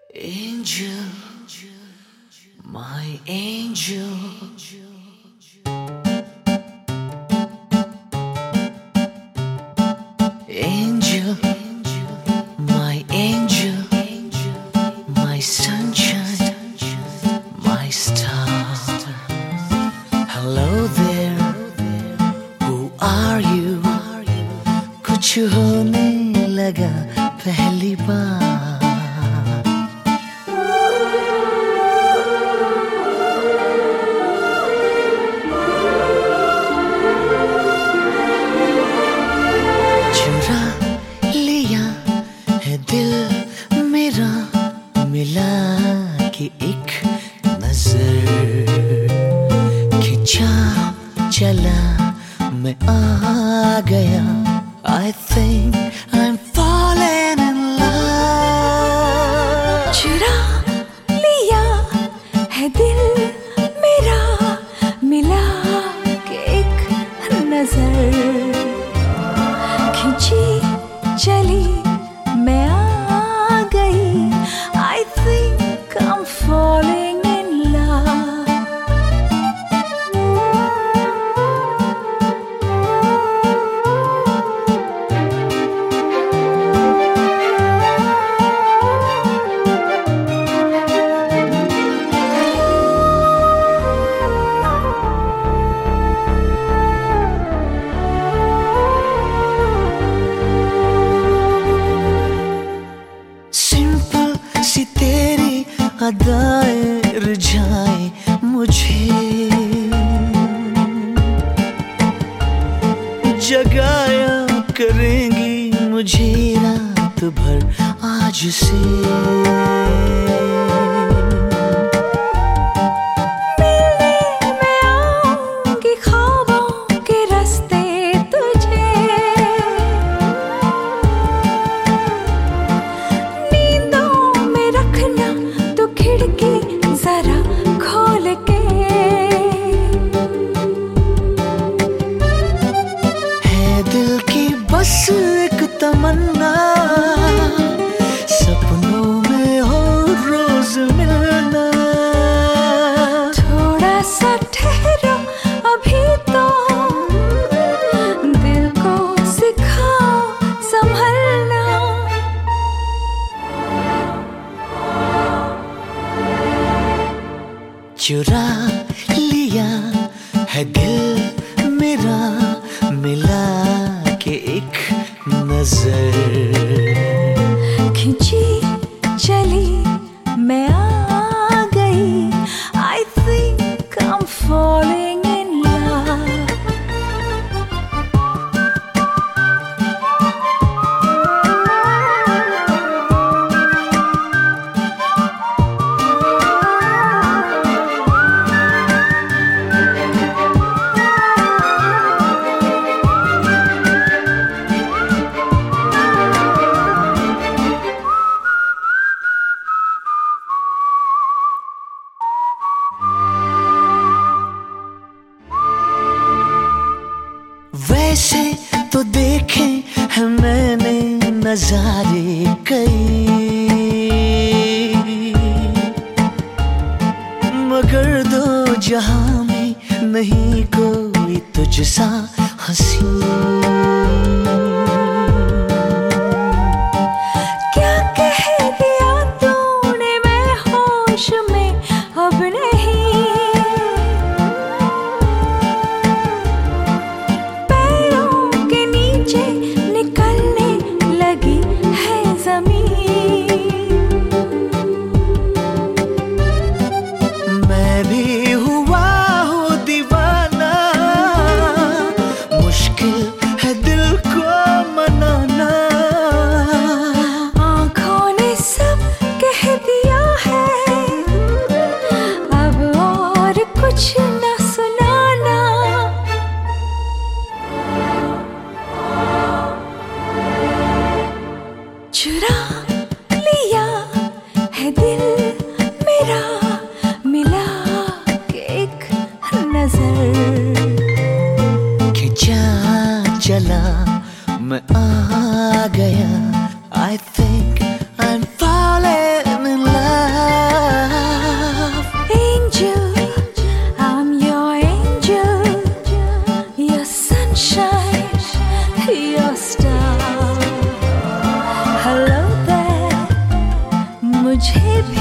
Angel, my angel. Angel, my angel, my sunshine, my star. Hello there, who are you? कुछ होने लगा पहली बार. चुरा लिया है दिल मेरा, मिला के एक नजर, खिंचा चला मैं आ गया. I think I'm falling in love. चुरा लिया है दिल मेरा, मिला के एक नजर, खिंची चली मैं आ गई. I think I'm falling in love. सी तेरी अदाएं रिझाए मुझे, जगाया करेंगी मुझे रात भर आज से. मिलने मैं आऊंगी ख्वाबों के रास्ते तुझे, खिड़की जरा खोल के. है दिल की बस एक तमन्ना, सपनों में हो रोज मिलना. थोड़ा सा ठहरो अभी तो, दिल को सिखाओ संभलना. चुरा लिया है दिल मेरा, मिला के एक नजर, खिंची चली मैं आ गई. I think I'm falling in love. वैसे तो देखे हैं मैंने नजारे कई, मगर दो जहां में नहीं कोई तुझसा हंसी. क्या कह दिया तूने, मैं होश में अब नहीं. पैरों के नीचे निकलने लगी है जमीन. मैं भी हुआ हूँ दीवाना, मुश्किल है मुझे भी